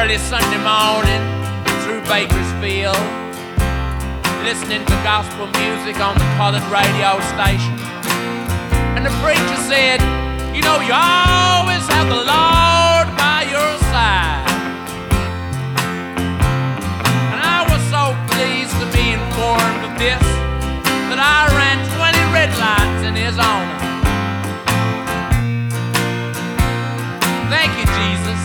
early Sunday morning through Bakersfield, listening to gospel music on the colored radio station. And the preacher said, you know, you always have the Lord by your side. And I was so pleased to be informed of this that I ran 20 red lights in his honor. Thank you, Jesus.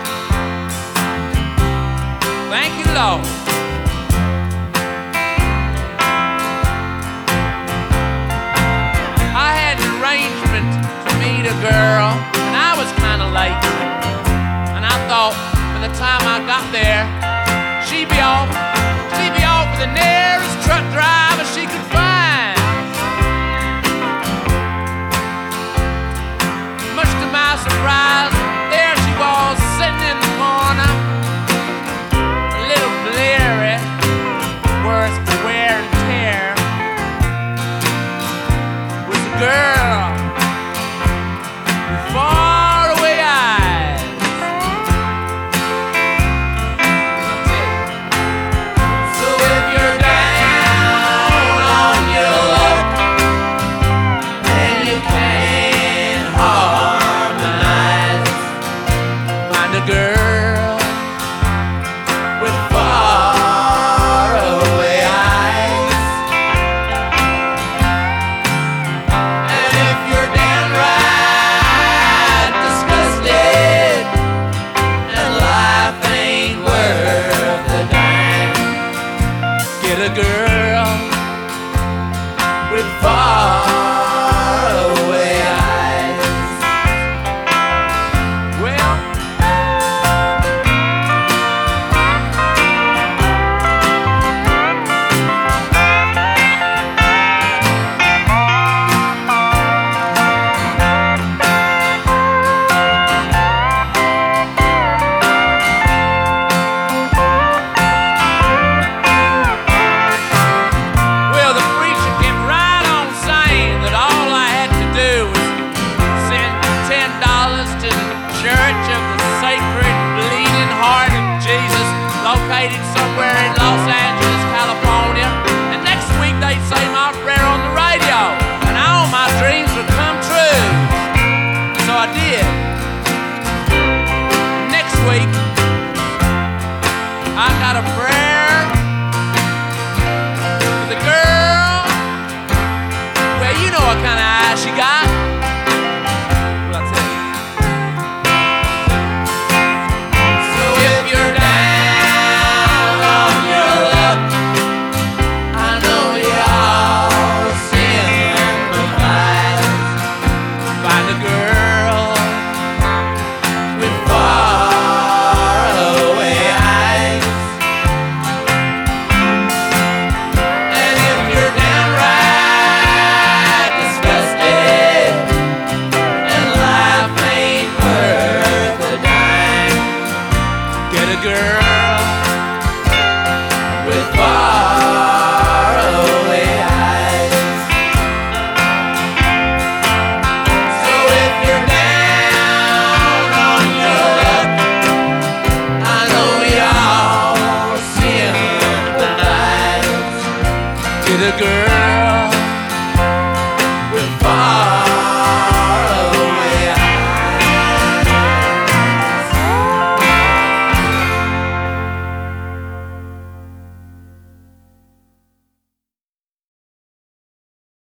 Thank you, Lord. I had an arrangement to meet a girl, and I was kind of late. And I thought by the time I got there, she'd be off with the nearest truck driver she could find. Much to my surprise, there she was sitting in the corner, a little bleary, worse for wear and tear, with a girl with faraway eyes. So if you're down on your luck and you can't harmonize, find a girl with faraway eyes. And if you're downright disgusted and life ain't worth a dime, get a girl with faraway eyes. Well, Well, the preacher kept right on saying that all I had to do was send $10 to the Church of the Sacred Bleeding Heart of Jesus, located somewhere in Los Angeles, California. And next week they'd say my prayer on the radio, and all my dreams would come true. So I did. Next week, I got a prayer for the girl. Well, you know what kind of eyes she got. Well, I'll tell you. So if you're down on your luck, I know y'all sympathize. Find a girl with faraway eyes. And if you're downright disgusted and life ain't worth a dime, get a girl with faraway eyes. So if you're down on your luck, I know y'all sympathize. Get a girl